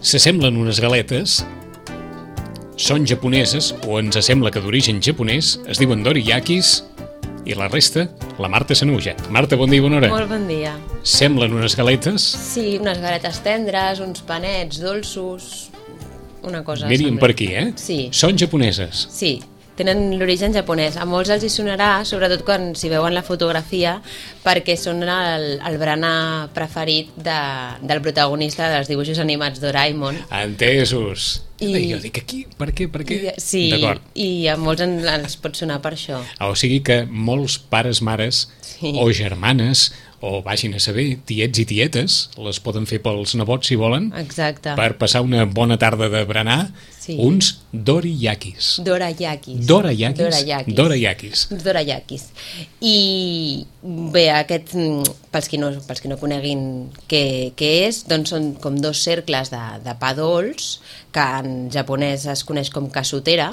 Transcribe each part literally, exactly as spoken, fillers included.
s'assemblen unes galetes, són japoneses, o ens sembla que d'origen japonès, es diuen doriyakis, i la resta, la Marta Sanuja. Marta, bon dia i bona hora. Molt bon dia. Semblen unes galetes? Sí, unes galetes tendres, uns panets dolços, una cosa... Mirin sembla. per aquí, eh? Sí. Són japoneses. Sí, tenen l'origen japonès. A molts els hi sonarà, sobretot quan si veuen la fotografia, perquè són el, el berenar preferit de, del protagonista dels dibuixos animats Doraemon. Entesos. I... I... Jo dic aquí, per què, per què? I, sí, D'acord. i a molts en, ens pot sonar per això. O sigui que molts pares, mares, Sí. o germanes, o vagin a saber, tiets i tietes, les poden fer pels nebots si volen, Exacte. per passar una bona tarda de berenar, Sí. uns doriyakis. Dorayakis. Dorayakis? Dorayakis. Dorayakis. Uns dorayakis. I bé, aquest, pels qui no, pels qui no coneguin què, què és, doncs són com dos cercles de, de pa dolç, que en japonès es coneix com kasutera,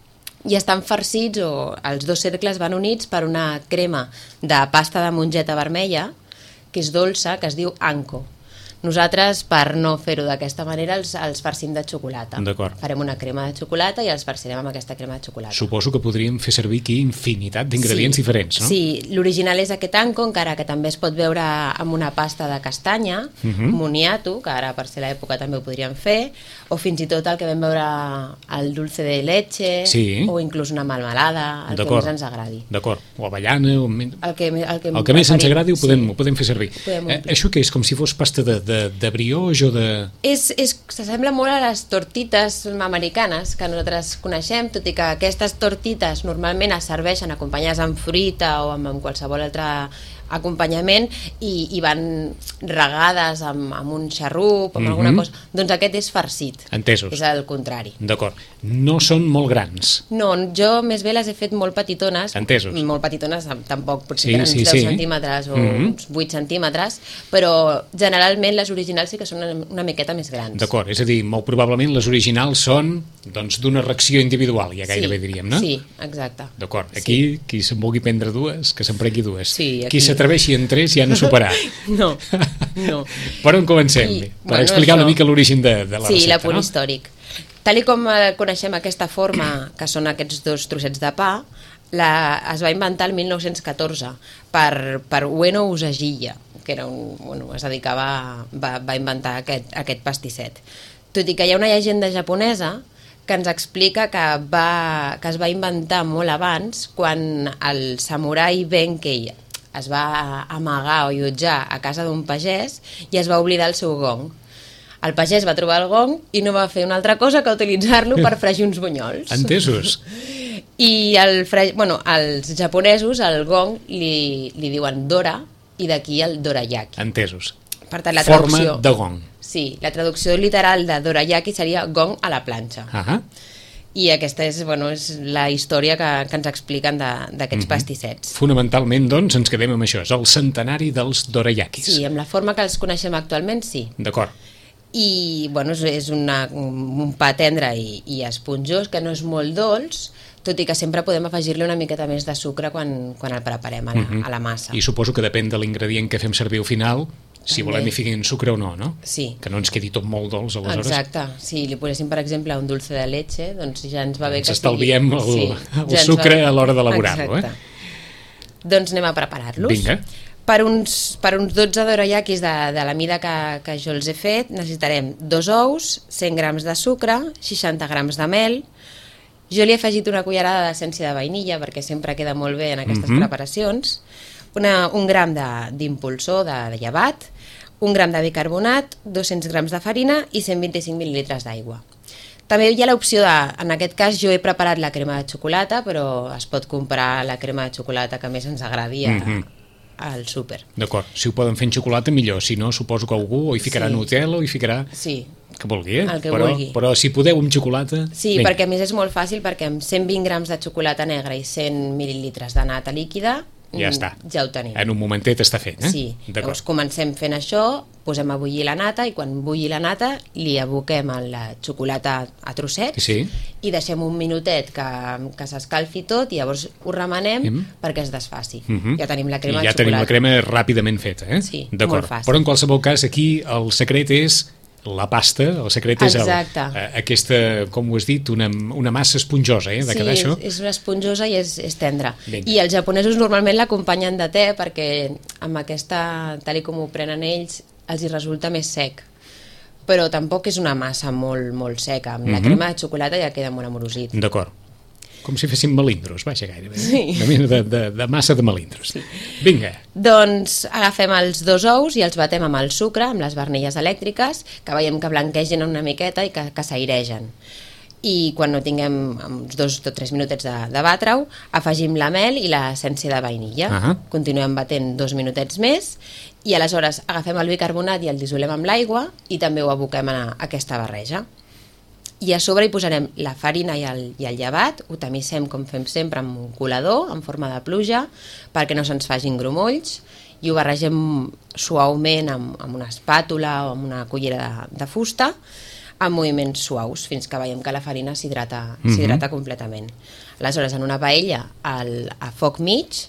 i estan farcits, o els dos cercles van units per una crema de pasta de mongeta vermella, que és dolça, que es diu anko. Nosaltres, per no fer-ho d'aquesta manera, els, els farcim de xocolata. D'acord. Farem una crema de xocolata i els farcirem amb aquesta crema de xocolata. Suposo que podríem fer servir aquí infinitat d'ingredients Sí. diferents, no? Sí, l'original és aquest anko, encara que també es pot veure amb una pasta de castanya, Mhm. moniato, que ara per ser l'època també ho podríem fer, o fins i tot el que vam veure el dulce de leche, Sí. o inclús una melmelada, el que D'acord. més ens agradi. D'acord. O avellana, o... El que, el que, El que més ens preferim, agradi ho podem, sí. ho podem fer servir. Podem Eh, omplir. això què és? Com si fos pasta de, de, de brioche o de... És, és, s'assembla molt a les tortites americanes que nosaltres coneixem, tot i que aquestes tortites normalment es serveixen acompanyades amb fruita o amb, amb qualsevol altre acompanyament i, i van regades amb, amb un xarrup, amb Mhm. alguna cosa. Doncs aquest és farcit. Entesos. És el contrari. D'acord. No són molt grans. No, jo més bé les he fet molt petitones. Entesos. Molt petitones, tampoc, potser Sí, tenen sí, uns deu sí. centímetres o Mhm. uns vuit centímetres, però generalment les originals sí que són una, una miqueta més grans. D'acord, és a dir, molt probablement les originals són doncs d'una reacció individual, ja gairebé Sí, diríem, no? Sí, exacte. D'acord, aquí qui se'n vulgui prendre dues, que se'n prengui dues. Sí, Qui aquí. s'atreveixi en tres ja no superà. No, no. Per on comencem? I, per bueno, explicar això. una mica l'origen de, de la Sí, recepta, l'apunt no? històric. Tal i com eh, coneixem aquesta forma, que són aquests dos trossets de pa, la, es va inventar el mil nou-cents catorze per, per Ueno Usagilla, que era un, bueno, es dedicava, va, va inventar aquest, aquest pastisset. Tot i que hi ha una llegenda japonesa que ens explica que, va, que es va inventar molt abans, quan el samurai Benkei es va amagar o allotjar a casa d'un pagès i es va oblidar el seu gong. El pagès va trobar el gong i no va fer una altra cosa que utilitzar-lo per fregir uns bunyols. Entesos. I el fre... bueno, els japonesos al gong li, li diuen Dora i d'aquí el dorayaki. Entesos. Per tant, la Forma traducció... de gong. Sí, la traducció literal de dorayaki seria gong a la planxa. Ah, I aquesta és, bueno, és la història que, que ens expliquen d'aquests Mhm. pastissets. Fonamentalment, doncs, ens quedem amb això. És el centenari dels dorayakis. Sí, amb la forma que els coneixem actualment, sí. D'acord. I bueno, és, és una, un pa tendre i, i esponjós, que no és molt dolç, tot i que sempre podem afegir-li una miqueta més de sucre quan, quan el preparem a la, Mhm. a la massa. I suposo que depèn de l'ingredient que fem servir al final, si També. volem hi fiquin sucre o no, no? Sí. Que no ens quedi tot molt dolç, aleshores. Exacte, si li poséssim per exemple un dulce de leche, doncs ja ens va bé Ens que estalviem el- sigui... el ja ens sucre va- a l'hora d'elaborar-lo, eh? Exacte. Doncs anem a preparar-los. Vinga. Per uns, per uns dotze dorayakis de, de la mida que, que jo els he fet, necessitarem dos ous, cent grams de sucre, seixanta grams de mel. Jo li he afegit una cullerada d'essència de vainilla perquè sempre queda molt bé en aquestes Mhm. preparacions, una, un gram de- d'impulsor de, de llevat, un gram de bicarbonat, dos-cents grams de farina i cent vint-i-cinc mil·lilitres d'aigua. També hi ha l'opció de, en aquest cas jo he preparat la crema de xocolata, però es pot comprar la crema de xocolata que més ens agradi a, Mhm. al súper. D'acord, si ho poden fer en xocolata millor, si no suposo que algú o hi ficarà Sí. Nutella o hi ficarà Sí, que vulgui, eh? El que però, vulgui. però si podeu amb xocolata... sí vinga. perquè a més és molt fàcil, perquè amb cent vint grams de xocolata negra i cent mil·lilitres de nata líquida Ja mm, està. ja ho tenim. En un momentet està fet, eh? Sí, D'acord. llavors comencem fent això, posem a bullir la nata i quan bulli la nata li aboquem la xocolata a trossets Sí. i deixem un minutet que, que s'escalfi tot i llavors ho remenem Em. perquè es desfaci. Mhm. Ja tenim la crema I ja de tenim xocolata. la crema ràpidament feta, eh? Sí, D'acord. molt fàcil. Però en qualsevol cas aquí el secret és la pasta, el secret és el, Exacte. aquesta, com ho has dit, una, una massa esponjosa, eh, de Sí, quedar això. és, és una esponjosa i és, és tendra. Vinga. I els japonesos normalment l'acompanyen de te perquè amb aquesta, tal i com ho prenen ells, els hi resulta més sec. Però tampoc és una massa molt, molt seca. Amb la Mhm. crema de xocolata ja queda molt amorosit. D'acord. Com si féssim melindros, vaja, gairebé. Sí. Una mena de, de, de massa de melindros. Sí. Vinga. Doncs agafem els dos ous i els batem amb el sucre, amb les barnilles elèctriques, que veiem que blanquegen una miqueta i que, que s'airegen. I quan no tinguem uns dos o tres minutets de, de batre-ho, afegim la mel i l'essència de vainilla. Ahà. Continuem batent dos minutets més i aleshores agafem el bicarbonat i el dissolem amb l'aigua i també ho aboquem a, a aquesta barreja. I a sobre hi posarem la farina i el, i el llevat, ho tamissem com fem sempre amb un colador en forma de pluja perquè no se'ns facin grumolls i ho barregem suaument amb, amb una espàtula o amb una cullera de, de fusta amb moviments suaus fins que veiem que la farina s'hidrata Mhm. s'hidrata completament. Aleshores, en una paella al, a foc mig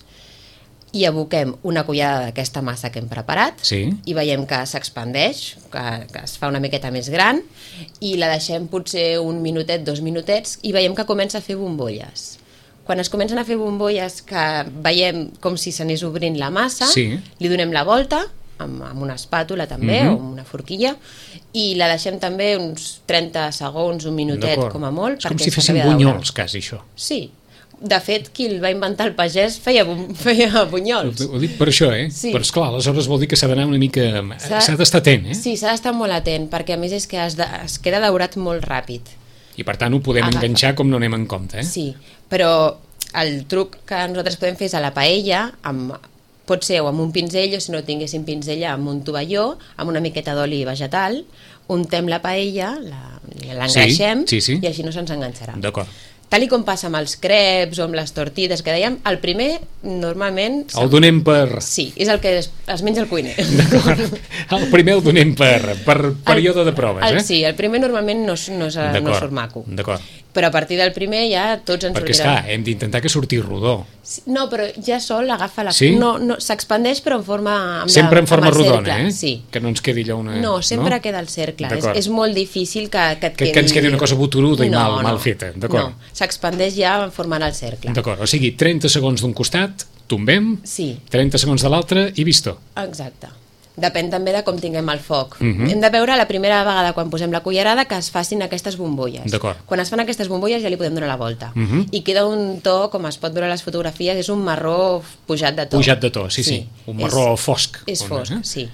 i aboquem una cullerada d'aquesta massa que hem preparat Sí. i veiem que s'expandeix, que, que es fa una miqueta més gran i la deixem potser un minutet, dos minutets i veiem que comença a fer bombolles. Quan es comencen a fer bombolles que veiem com si s'anés obrint la massa, Sí. li donem la volta amb, amb una espàtula també Mhm. o amb una forquilla i la deixem també uns trenta segons, un minutet D'acord. com a molt. És com perquè si fessin s'acabi de daurar. bunyols, quasi, això. Sí. De fet, qui el va inventar el pagès feia, bu- feia bunyols. Ho dic per això, eh? Sí. Però, esclar, aleshores vol dir que s'ha d'anar una mica... S'ha- S'ha d'estar atent, eh? Sí, s'ha d'estar molt atent, perquè a més és que es, de, es queda daurat molt ràpid. I per tant ho podem Agafa. enganxar com no anem en compte, eh? Sí, però el truc que nosaltres podem fer és a la paella, amb, pot ser o amb un pinzell o si no tinguéssim pinzell amb un tovalló, amb una miqueta d'oli vegetal, untem la paella, la- l'engreixem Sí, sí, sí. i així no se'ns enganxarà. D'acord. Tal i com passa amb els creps o amb les tortites que dèiem, el primer normalment... El donem per... Sí, és el que es, es menja el cuiner. D'acord. El primer el donem per, per període de proves, el, eh? Sí, el primer normalment no, és- no, és, no D'acord. surt maco. D'acord. Però a partir del primer ja tots ens Perquè, sortirà. esclar, hem d'intentar que surti rodó. Sí, no, però ja sol agafa la... Sí? No, no, s'expandeix però en forma... Amb Sempre en amb forma el rodona, cercle, eh? Sí. Que no ens quedi allò una... No, sempre queda el cercle. És, D'acord. és molt difícil que, que et Que- quedi... que ens quedi una cosa boturuda i no, mal- no, mal feta, d'acord. No, s'expandeix ja formant el cercle. D'acord, o sigui, trenta segons d'un costat, tombem, Sí, trenta segons de l'altre i visto. exacte. Depèn també de com tinguem el foc. Mhm. Hem de veure la primera vegada quan posem la cullerada que es facin aquestes bombolles. D'acord. Quan es fan aquestes bombolles ja li podem donar la volta. Mhm. I queda un to, com es pot veure a les fotografies, és un marró pujat de to. Pujat de to, sí, sí. Un marró fosc. És On, fosc, eh? sí.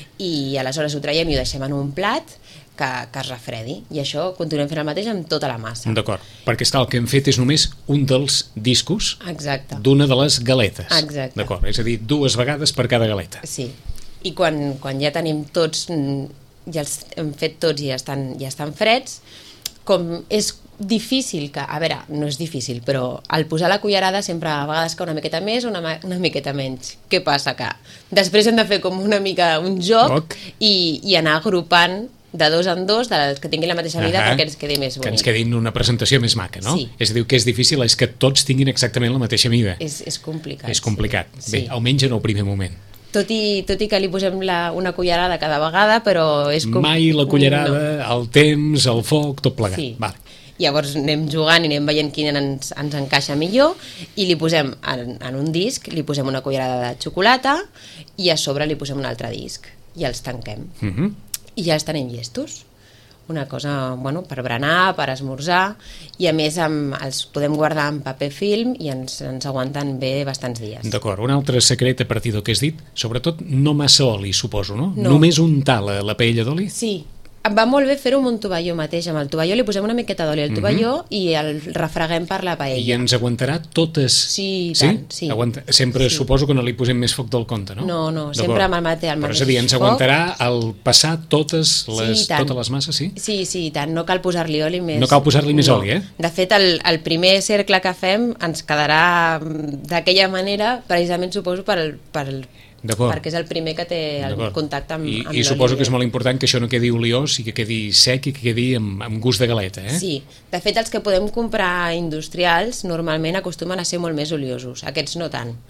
I aleshores ho traiem i ho deixem en un plat que, que es refredi. I això continuem fent el mateix amb tota la massa. D'acord, perquè està, el que hem fet és només un dels discos Exacte. d'una de les galetes. Exacte. D'acord, és a dir, dues vegades per cada galeta. Sí. I quan, quan ja tenim tots, mm, ja els hem fet tots i ja estan, ja estan freds, com és difícil que, a veure, no és difícil, però al posar la cullerada sempre a vegades que una miqueta més o una, ma- una miqueta menys. Què passa? Que després hem de fer com una mica un joc Joc. i, i anar agrupant de dos en dos, dels que tinguin la mateixa mida Ahà. perquè ens quedi més Que bonic. ens quedin una presentació més maca, no? Sí. És a dir, el que és difícil és que tots tinguin exactament la mateixa mida. És, és complicat. És complicat. Sí. Bé, almenys en el primer moment. Tot i, tot i que li posem la, una cullerada cada vegada, però és com... Mai la No. cullerada, el temps, el foc, tot plegat. Sí. Vale. Llavors anem jugant i anem veient quin ens, ens encaixa millor i li posem en, en un disc, li posem una cullerada de xocolata i a sobre li posem un altre disc i els tanquem. Mhm. I ja els tenim llestos. Una cosa, bueno, per berenar, per esmorzar i a més amb, els podem guardar en paper film i ens, ens aguanten bé bastants dies. D'acord, un altre secret a partir del que has dit, sobretot no massa oli, suposo, no? No. Només untar la, la paella d'oli? Sí, em va molt bé fer-ho amb un tovalló mateix. Amb el tovalló li posem una miqueta d'oli al tovalló i el refreguem per la paella. I ens aguantarà totes... Sí, i tant, sí. Aguanta... Sempre Sí. suposo que no li posem més foc del compte, no? No, no, D'acord. sempre amb el mate- el Però és mateix a dir, ens foc. aguantarà el passar totes les, Sí, i tant. totes les masses, sí? Sí, sí, i tant, no cal posar-li oli més. No cal posar-li més oli, eh? De fet, el, el primer cercle que fem ens quedarà mm, d'aquella manera, precisament suposo per, el- per, el- D'acord. perquè és el primer que té el D'acord. contacte amb, I, amb I l'oli. suposo que és molt important que això no quedi oliós i que quedi sec i que quedi amb, amb gust de galeta, eh? Sí, de fet els que podem comprar industrials normalment acostumen a ser molt més oliosos, aquests no tant.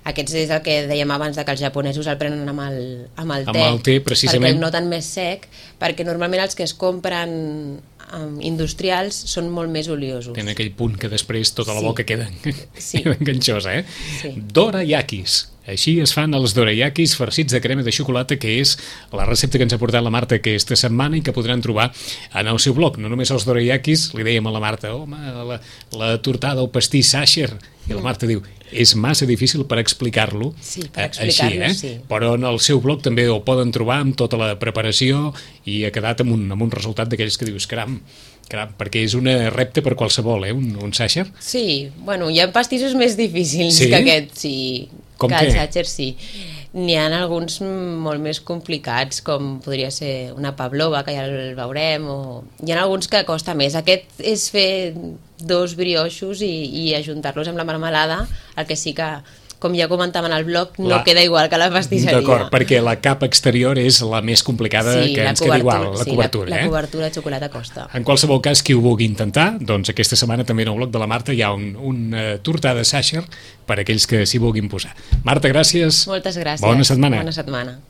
Aquests és el que dèiem abans, de que els japonesos el prenen amb el, amb el Amb te, el te, precisament. perquè el noten més sec, perquè normalment els que es compren um, industrials són molt més oliosos. Tenen aquell punt que després tota la Sí. boca queda, Sí. queda enganxosa, eh? Sí. Dorayakis. Així es fan els dorayakis farcits de crema de xocolata, que és la recepta que ens ha portat la Marta aquesta setmana i que podran trobar en el seu blog. No només els dorayakis, li dèiem a la Marta, home, la, la tortada o pastís Sacher, i la Marta diu, és massa difícil per explicar-lo, Sí, per eh, explicar-lo, així, eh? sí. Però en el seu blog també ho poden trobar amb tota la preparació i ha quedat amb un, amb un resultat d'aquells que dius, caram, caram, perquè és una repte per qualsevol, eh, un, un Sacher. Sí, bueno, hi ha pastissos més difícils Sí? que aquest, sí. Com que què? el Sacher, sí. N'hi ha alguns molt més complicats, com podria ser una pavlova, que ja el veurem, o hi ha alguns que costa més. Aquest és fer dos brioixos i, i ajuntar-los amb la marmelada, el que sí que, com ja comentàvem al blog, no La- queda igual que la pastisseria. D'acord, perquè la capa exterior és la més complicada, sí, que la ens queda igual, la sí, cobertura. la, eh? la cobertura de xocolata costa. En qualsevol cas, qui ho vulgui intentar, doncs aquesta setmana també en el blog de la Marta hi ha un, una tortada Sacher per a aquells que s'hi vulguin posar. Marta, gràcies. Moltes gràcies. Bona setmana. Bona setmana.